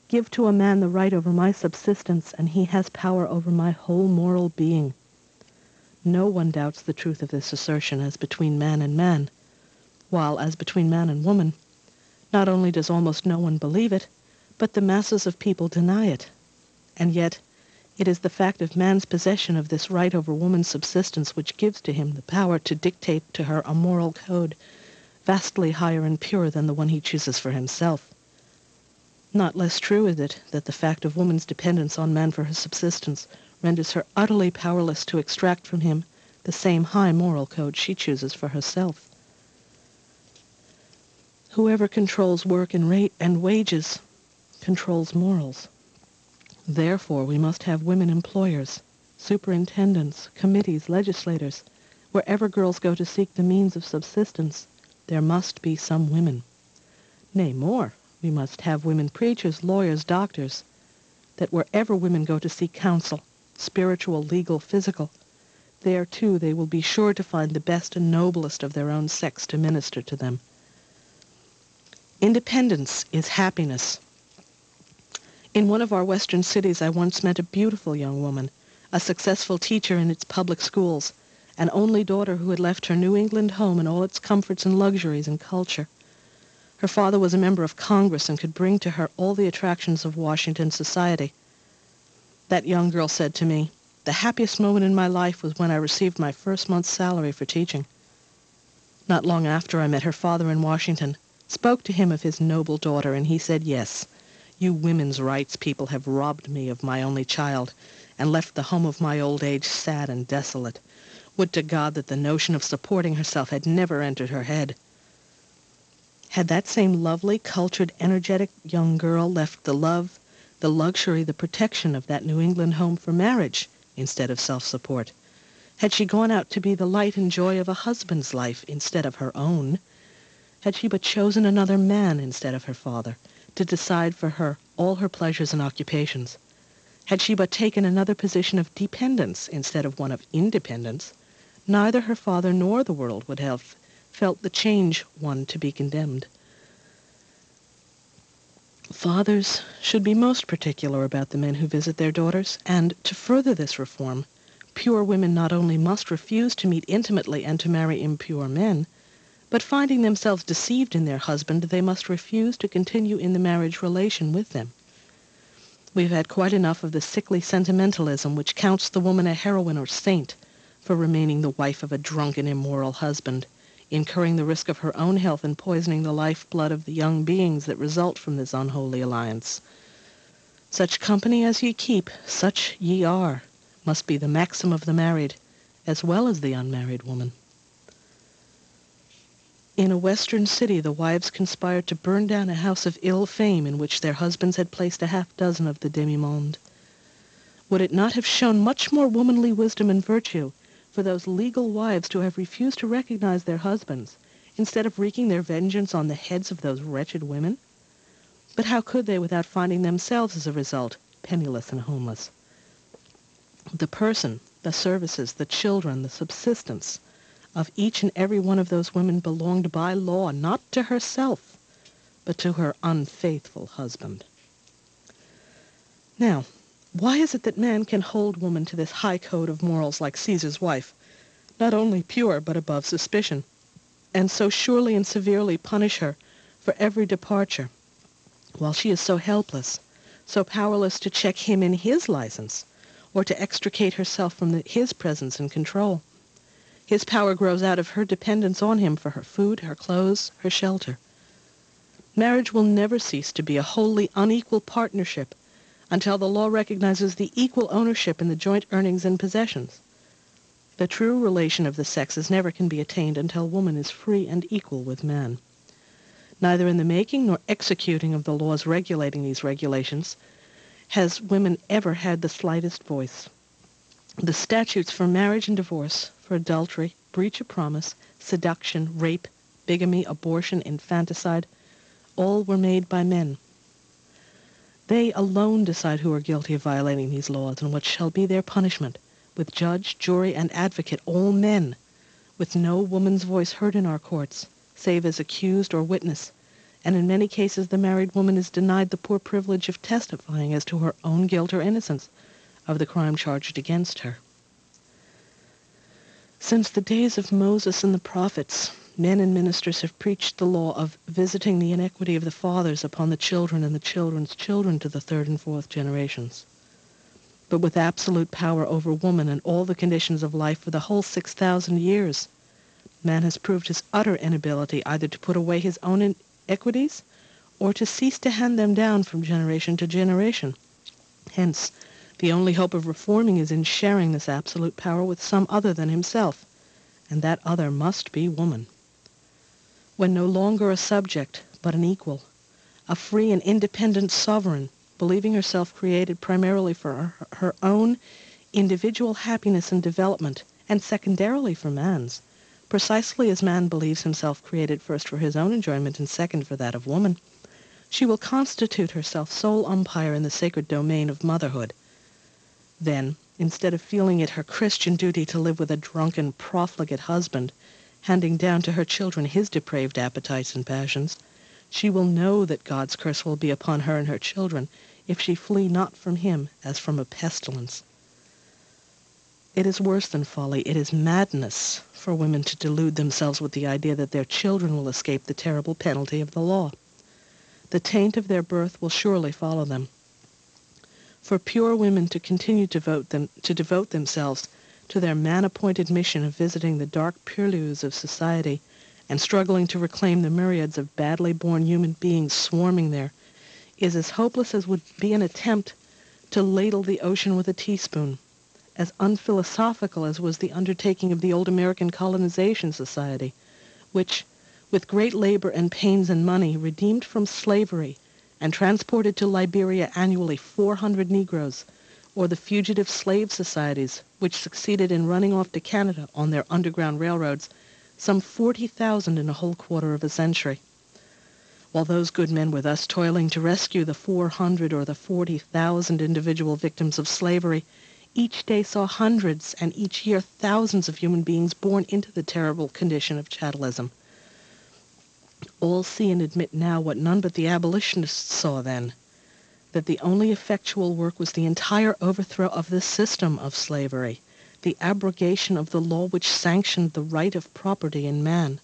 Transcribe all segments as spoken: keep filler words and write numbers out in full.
Give to a man the right over my subsistence, and he has power over my whole moral being. No one doubts the truth of this assertion as between man and man, while as between man and woman, not only does almost no one believe it, but the masses of people deny it. And yet, it is the fact of man's possession of this right over woman's subsistence which gives to him the power to dictate to her a moral code vastly higher and purer than the one he chooses for himself. Not less true is it that the fact of woman's dependence on man for her subsistence renders her utterly powerless to extract from him the same high moral code she chooses for herself. Whoever controls work and rate and wages controls morals. Therefore, we must have women employers, superintendents, committees, legislators. Wherever girls go to seek the means of subsistence, there must be some women. Nay, more, we must have women preachers, lawyers, doctors, that wherever women go to seek counsel, spiritual, legal, physical, there too they will be sure to find the best and noblest of their own sex to minister to them. Independence is happiness. In one of our western cities, I once met a beautiful young woman, a successful teacher in its public schools, an only daughter who had left her New England home and all its comforts and luxuries and culture. Her father was a member of Congress and could bring to her all the attractions of Washington society. That young girl said to me, "The happiest moment in my life was when I received my first month's salary for teaching." Not long after, I met her father in Washington, spoke to him of his noble daughter, and he said, "Yes, you women's rights people have robbed me of my only child and left the home of my old age sad and desolate. Would to God that the notion of supporting herself had never entered her head." Had that same lovely, cultured, energetic young girl left the love, the luxury, the protection of that New England home for marriage instead of self-support? Had she gone out to be the light and joy of a husband's life instead of her own? Had she but chosen another man instead of her father, to decide for her all her pleasures and occupations? Had she but taken another position of dependence instead of one of independence, neither her father nor the world would have felt the change one to be condemned. Fathers should be most particular about the men who visit their daughters, and to further this reform, pure women not only must refuse to meet intimately and to marry impure men, but finding themselves deceived in their husband, they must refuse to continue in the marriage relation with them. We've had quite enough of the sickly sentimentalism which counts the woman a heroine or saint for remaining the wife of a drunken, immoral husband, incurring the risk of her own health and poisoning the lifeblood of the young beings that result from this unholy alliance. Such company as ye keep, such ye are, must be the maxim of the married, as well as the unmarried woman. In a western city, the wives conspired to burn down a house of ill fame in which their husbands had placed a half-dozen of the demi-monde. Would it not have shown much more womanly wisdom and virtue for those legal wives to have refused to recognize their husbands, instead of wreaking their vengeance on the heads of those wretched women? But how could they without finding themselves, as a result, penniless and homeless? The person, the services, the children, the subsistence of each and every one of those women belonged by law not to herself, but to her unfaithful husband. Now, why is it that man can hold woman to this high code of morals like Caesar's wife, not only pure but above suspicion, and so surely and severely punish her for every departure, while she is so helpless, so powerless to check him in his license, or to extricate herself from the, his presence and control? His power grows out of her dependence on him for her food, her clothes, her shelter. Marriage will never cease to be a wholly unequal partnership until the law recognizes the equal ownership in the joint earnings and possessions. The true relation of the sexes never can be attained until woman is free and equal with man. Neither in the making nor executing of the laws regulating these regulations has women ever had the slightest voice. The statutes for marriage and divorce, for adultery, breach of promise, seduction, rape, bigamy, abortion, infanticide, all were made by men. They alone decide who are guilty of violating these laws and what shall be their punishment, with judge, jury, and advocate, all men, with no woman's voice heard in our courts, save as accused or witness, and in many cases the married woman is denied the poor privilege of testifying as to her own guilt or innocence of the crime charged against her. Since the days of Moses and the prophets, men and ministers have preached the law of visiting the iniquity of the fathers upon the children and the children's children to the third and fourth generations. But with absolute power over woman and all the conditions of life for the whole six thousand years, man has proved his utter inability either to put away his own iniquities or to cease to hand them down from generation to generation. Hence, the only hope of reforming is in sharing this absolute power with some other than himself, and that other must be woman. When no longer a subject, but an equal, a free and independent sovereign, believing herself created primarily for her, her own individual happiness and development, and secondarily for man's, precisely as man believes himself created first for his own enjoyment and second for that of woman, she will constitute herself sole umpire in the sacred domain of motherhood. Then, instead of feeling it her Christian duty to live with a drunken, profligate husband, handing down to her children his depraved appetites and passions, she will know that God's curse will be upon her and her children if she flee not from him as from a pestilence. It is worse than folly, it is madness for women to delude themselves with the idea that their children will escape the terrible penalty of the law. The taint of their birth will surely follow them. For pure women to continue to devote, them, to devote themselves to their man-appointed mission of visiting the dark purlieus of society and struggling to reclaim the myriads of badly born human beings swarming there is as hopeless as would be an attempt to ladle the ocean with a teaspoon, as unphilosophical as was the undertaking of the old American Colonization Society, which, with great labor and pains and money, redeemed from slavery and transported to Liberia annually four hundred Negroes, or the fugitive slave societies, which succeeded in running off to Canada on their underground railroads, some forty thousand in a whole quarter of a century. While those good men were thus toiling to rescue the four hundred or the forty thousand individual victims of slavery, each day saw hundreds and each year thousands of human beings born into the terrible condition of chattelism. All see and admit now what none but the abolitionists saw then, that the only effectual work was the entire overthrow of the system of slavery, the abrogation of the law which sanctioned the right of property in man.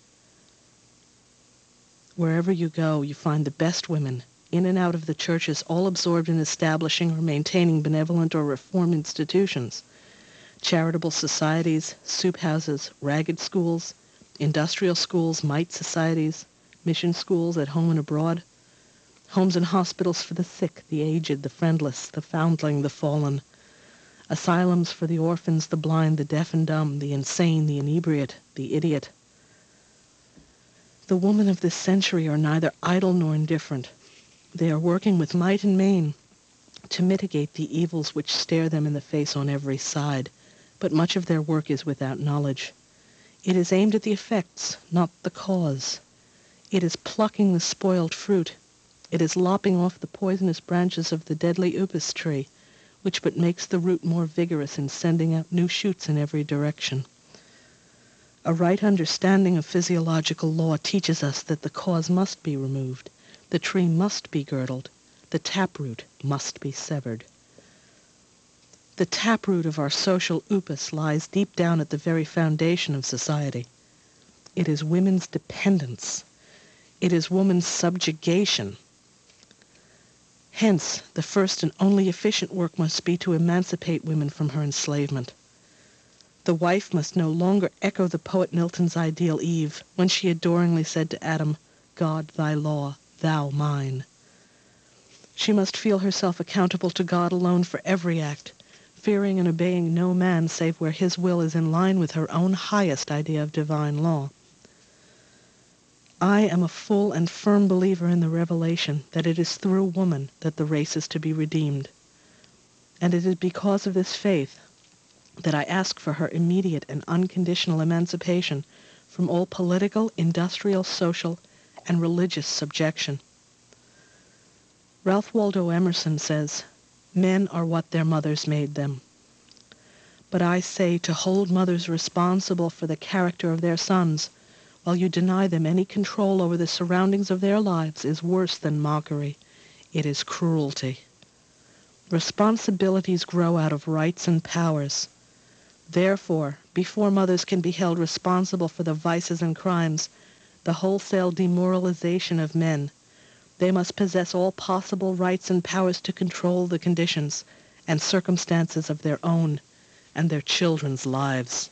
Wherever you go, you find the best women, in and out of the churches, all absorbed in establishing or maintaining benevolent or reform institutions, charitable societies, soup houses, ragged schools, industrial schools, mite societies, mission schools at home and abroad, homes and hospitals for the sick, the aged, the friendless, the foundling, the fallen, asylums for the orphans, the blind, the deaf and dumb, the insane, the inebriate, the idiot. The women of this century are neither idle nor indifferent. They are working with might and main to mitigate the evils which stare them in the face on every side, but much of their work is without knowledge. It is aimed at the effects, not the cause. It is plucking the spoiled fruit. It is lopping off the poisonous branches of the deadly upas tree, which but makes the root more vigorous in sending out new shoots in every direction. A right understanding of physiological law teaches us that the cause must be removed, the tree must be girdled, the taproot must be severed. The taproot of our social upas lies deep down at the very foundation of society. It is women's dependence. It is woman's subjugation. Hence, the first and only efficient work must be to emancipate women from her enslavement. The wife must no longer echo the poet Milton's ideal Eve when she adoringly said to Adam, "God thy law, thou mine." She must feel herself accountable to God alone for every act, fearing and obeying no man save where his will is in line with her own highest idea of divine law. I am a full and firm believer in the revelation that it is through woman that the race is to be redeemed. And it is because of this faith that I ask for her immediate and unconditional emancipation from all political, industrial, social, and religious subjection. Ralph Waldo Emerson says, "Men are what their mothers made them." But I say to hold mothers responsible for the character of their sons while you deny them any control over the surroundings of their lives is worse than mockery. It is cruelty. Responsibilities grow out of rights and powers. Therefore, before mothers can be held responsible for the vices and crimes, the wholesale demoralization of men, they must possess all possible rights and powers to control the conditions and circumstances of their own and their children's lives.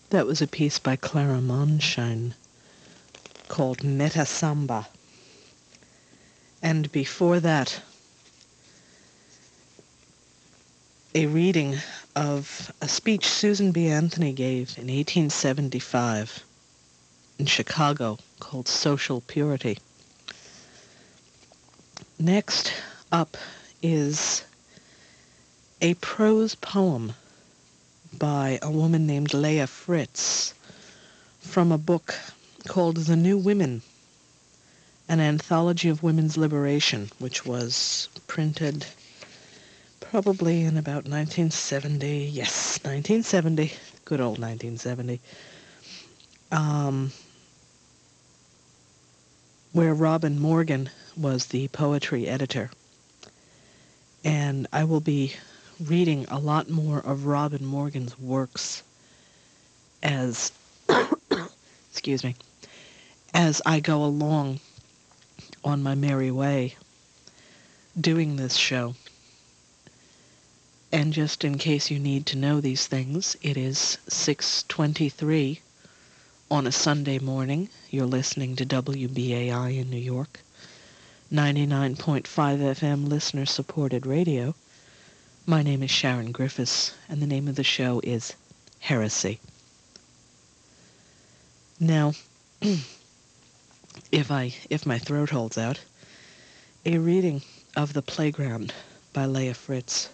That was a piece by Clara Monshine called Meta Samba. And before that, a reading of a speech Susan B. Anthony gave in eighteen seventy-five in Chicago called Social Purity. Next up is a prose poem by a woman named Leah Fritz from a book called The New Women, an anthology of women's liberation, which was printed probably in about nineteen seventy. Yes, nineteen seventy. Good old nineteen seventy. Um, where Robin Morgan was the poetry editor. And I will be reading a lot more of Robin Morgan's works as, excuse me, as I go along on my merry way doing this show. And just in case you need to know these things, it is six twenty-three on a Sunday morning. You're listening to W B A I in New York, ninety-nine point five F M listener-supported radio. My name is Sharon Griffiths, and the name of the show is Heresy. Now, if I if my throat holds out, a reading of The Playground by Leah Fritz.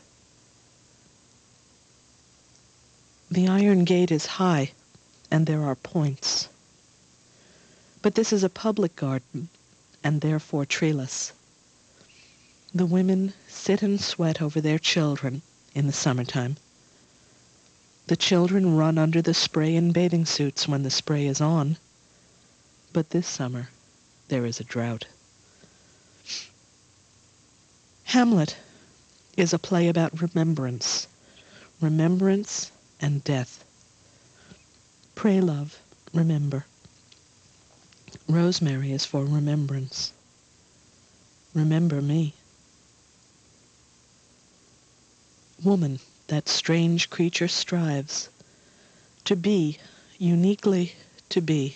The iron gate is high, and there are points. But this is a public garden, and therefore treeless. The women sit and sweat over their children in the summertime. The children run under the spray in bathing suits when the spray is on. But this summer, there is a drought. Hamlet is a play about remembrance, remembrance and death. Pray, love, remember. Rosemary is for remembrance. Remember me. Woman, that strange creature strives to be, uniquely to be.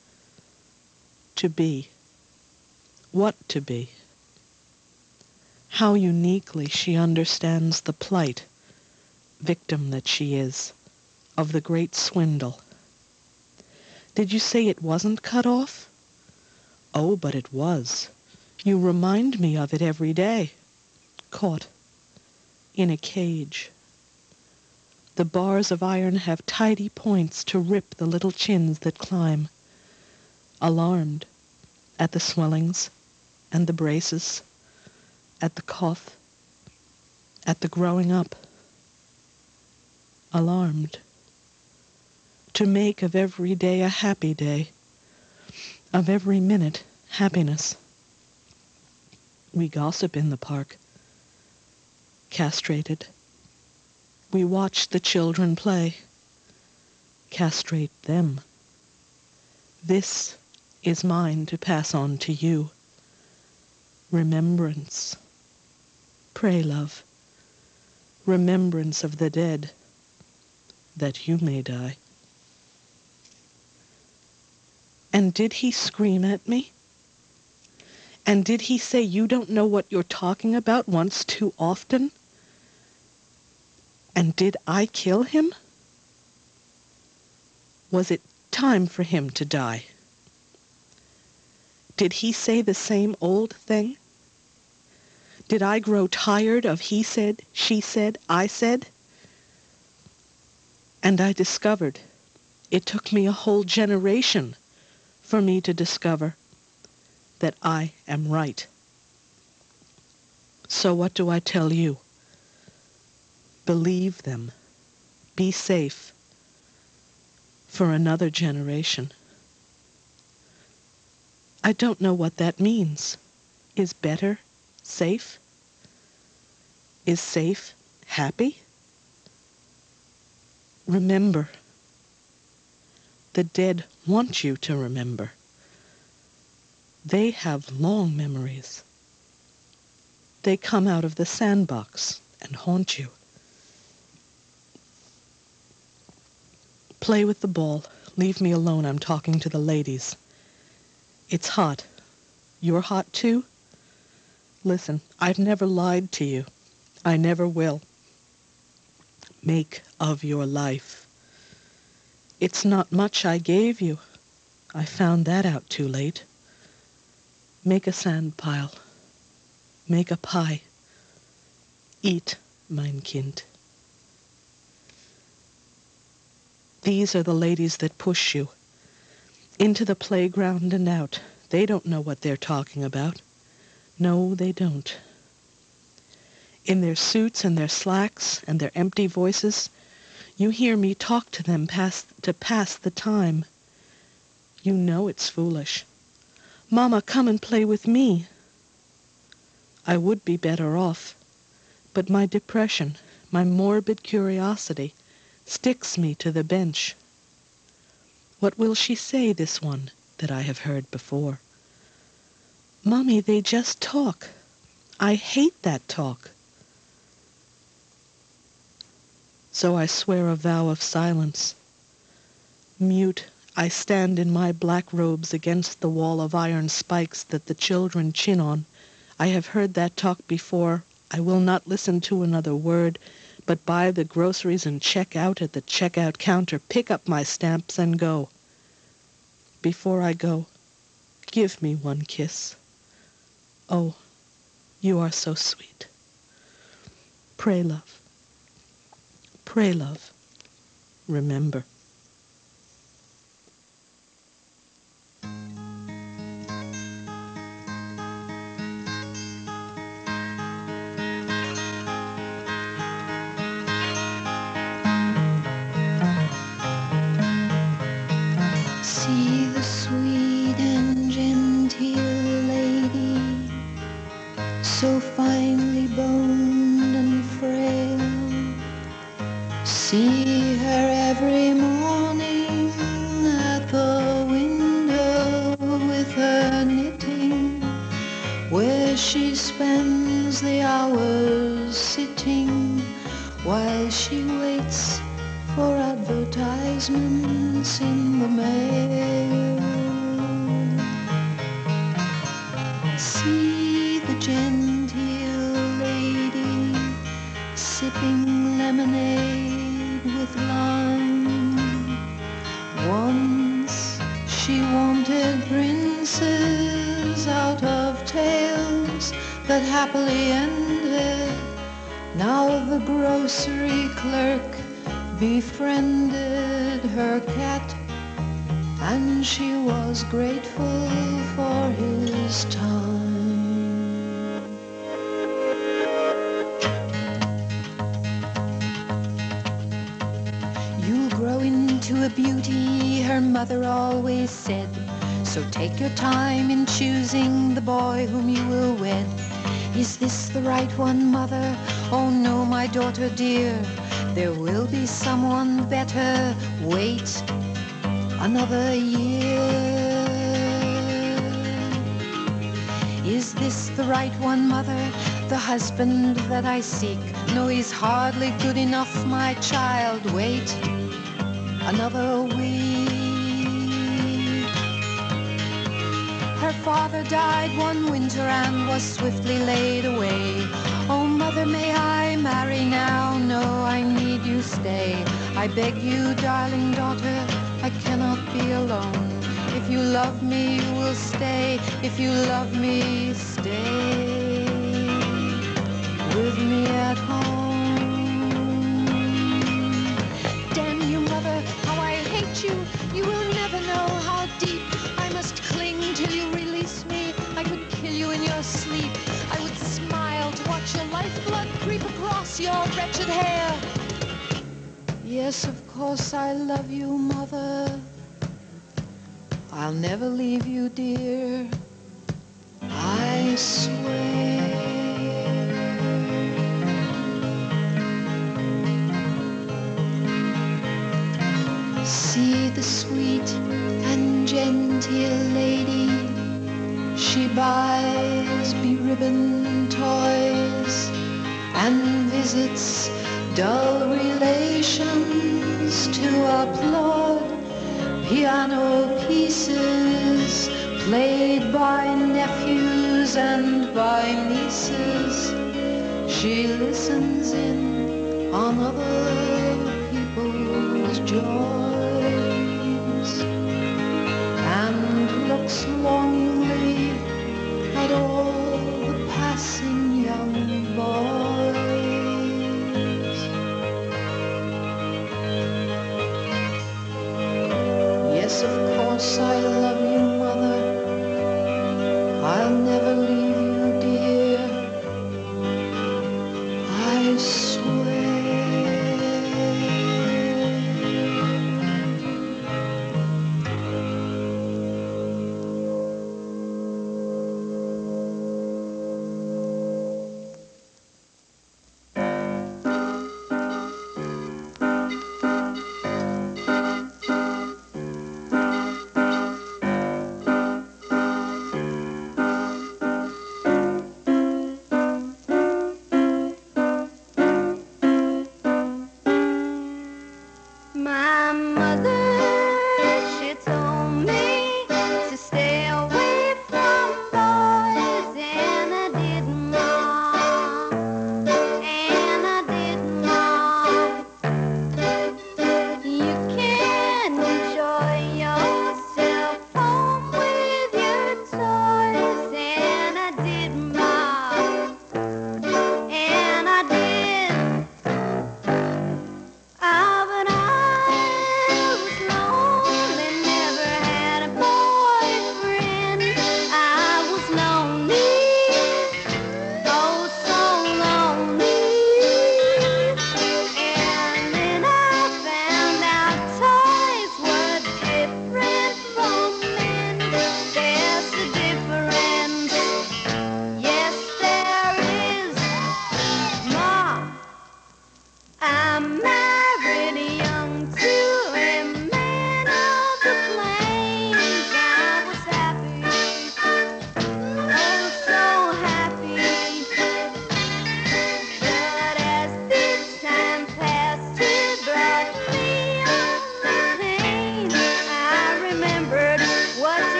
To be. What to be? How uniquely she understands the plight, victim that she is, of the great swindle. Did you say it wasn't cut off? Oh, but it was. You remind me of it every day. Caught in a cage. The bars of iron have tidy points to rip the little chins that climb. Alarmed at the swellings and the braces, at the cough, at the growing up. Alarmed. To make of every day a happy day, of every minute happiness. We gossip in the park, castrated. We watch the children play, castrate them. This is mine to pass on to you. Remembrance. Pray, love, remembrance of the dead, that you may die. And did he scream at me? And did he say, you don't know what you're talking about once too often? And did I kill him? Was it time for him to die? Did he say the same old thing? Did I grow tired of he said, she said, I said? And I discovered, it took me a whole generation for me to discover that I am right. So what do I tell you? Believe them. Be safe for another generation. I don't know what that means. Is better safe? Is safe happy? Remember. The dead want you to remember. They have long memories. They come out of the sandbox and haunt you. Play with the ball. Leave me alone. I'm talking to the ladies. It's hot. You're hot too? Listen, I've never lied to you. I never will. Make of your life. It's not much I gave you. I found that out too late. Make a sand pile. Make a pie. Eat, mein Kind. These are the ladies that push you. Into the playground and out. They don't know what they're talking about. No, they don't. In their suits and their slacks and their empty voices, you hear me talk to them pass, to pass the time. You know it's foolish. Mama, come and play with me. I would be better off, but my depression, my morbid curiosity, sticks me to the bench. What will she say, this one, that I have heard before? Mommy, they just talk. I hate that talk. So I swear a vow of silence. Mute, I stand in my black robes against the wall of iron spikes that the children chin on. I have heard that talk before. I will not listen to another word, but buy the groceries and check out at the checkout counter, pick up my stamps and go. Before I go, give me one kiss. Oh, you are so sweet. Pray, love. Pray, love. Remember. See the sweet and genteel lady, so finely boned and frail. See her every morning at the window with her knitting, where she spends the hours sitting while she waits for advertisements in the mail. See the genteel lady sipping lemonade with lime. Once she wanted princes out of tales that happily ended. Now the grocery clerk befriended her cat, and she was grateful for his time. You'll grow into a beauty, her mother always said, so take your time in choosing the boy whom you will wed. Is this the right one, mother? Oh no, my daughter dear, there will be someone better. Wait another year. Is this the right one, mother? The husband that I seek? No, he's hardly good enough, my child. Wait another week. Her father died one winter and was swiftly laid away. Oh, mother, may I marry now? No, I need you stay. I beg you, darling daughter, I cannot be alone. If you love me, you will stay. If you love me, stay with me at home. Damn you, mother, how I hate you. You will never know how deep I must cling till you release me. I could kill you in your sleep. I would smile to watch your lifeblood creep across your wretched hair. Yes, of course I love you, mother. I'll never leave you, dear, I swear. See the sweet and genteel lady, she buys beribboned toys and visits dull relations to applaud, piano pieces played by nephews and by nieces. She listens in on other people's joys and looks long